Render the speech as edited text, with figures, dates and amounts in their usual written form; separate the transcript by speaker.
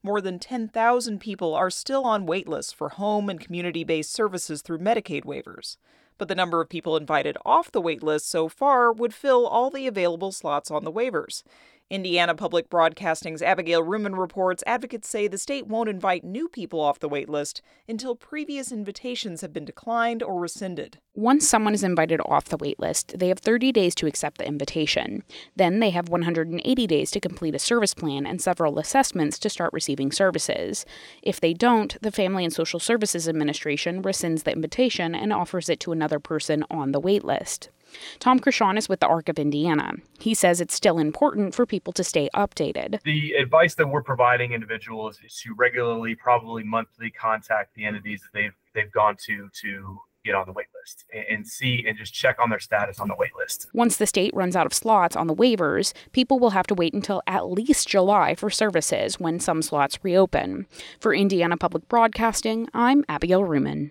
Speaker 1: More than 10,000 people are still on wait lists for home and community-based services through Medicaid waivers. But the number of people invited off the wait list so far would fill all the available slots on the waivers. Indiana Public Broadcasting's Abigail Ruman reports advocates say the state won't invite new people off the wait list until previous invitations have been declined or rescinded.
Speaker 2: Once someone is invited off the wait list, they have 30 days to accept the invitation. Then they have 180 days to complete a service plan and several assessments to start receiving services. If they don't, the Family and Social Services Administration rescinds the invitation and offers it to another person on the wait list. Tom Krishon is with the ARC of Indiana. He says it's still important for people to stay updated.
Speaker 3: The advice that we're providing individuals is to regularly, probably monthly, contact the entities that they've gone to get on the wait list and see and just check on their status on the wait list.
Speaker 2: Once the state runs out of slots on the waivers, people will have to wait until at least July for services when some slots reopen. For Indiana Public Broadcasting, I'm Abigail Ruman.